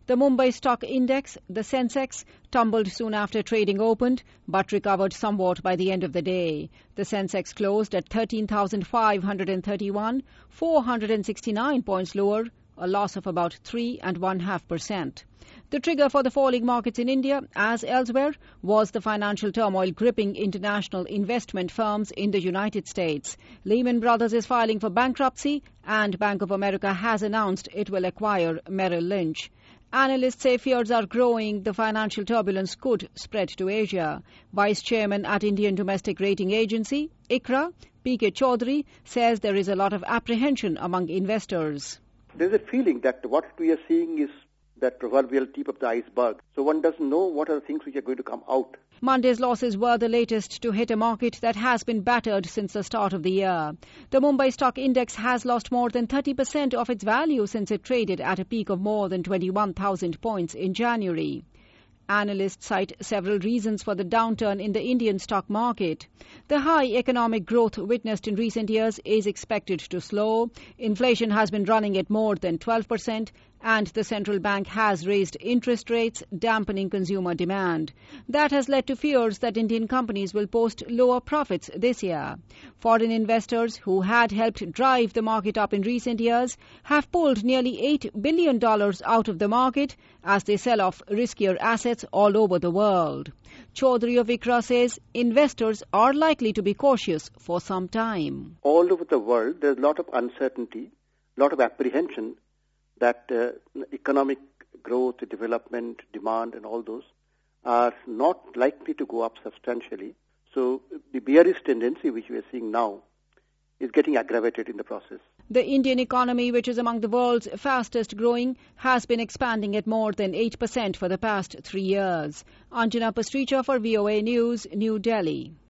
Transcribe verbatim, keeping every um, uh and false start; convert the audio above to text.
The Mumbai Stock Index, the Sensex, tumbled soon after trading opened but recovered somewhat by the end of the day. The Sensex closed at thirteen thousand five hundred thirty-one, four hundred sixty-nine points lower, a loss of about three and one half percent. The trigger for the falling markets in India, as elsewhere, was the financial turmoil gripping international investment firms in the United States. Lehman Brothers is filing for bankruptcy and Bank of America has announced it will acquire Merrill Lynch. Analysts say fears are growing the financial turbulence could spread to Asia. Vice Chairman at Indian Domestic Rating Agency, ICRA, P K Chaudhary, says there is a lot of apprehension among investors. There's a feeling that what we are seeing is that proverbial tip of the iceberg. So one doesn't know what are the things which are going to come out. Monday's losses were the latest to hit a market that has been battered since the start of the year. The Mumbai Stock Index has lost more than thirty percent of its value since it traded at a peak of more than twenty-one thousand points in January. Analysts cite several reasons for the downturn in the Indian stock market. The high economic growth witnessed in recent years is expected to slow. Inflation has been running at more than twelve percent and the central bank has raised interest rates, dampening consumer demand. That has led to fears that Indian companies will post lower profits this year. Foreign investors who had helped drive the market up in recent years have pulled nearly eight billion dollars out of the market as they sell off riskier assets all over the world. Chaudhary of ICRA says investors are likely to be cautious for some time. All over the world, there's a lot of uncertainty, a lot of apprehension that uh, economic growth, development, demand and all those are not likely to go up substantially. So the bearish tendency which we are seeing now is getting aggravated in the process. The Indian economy, which is among the world's fastest growing, has been expanding at more than eight percent for the past three years. Anjana Pastricha for V O A News, New Delhi.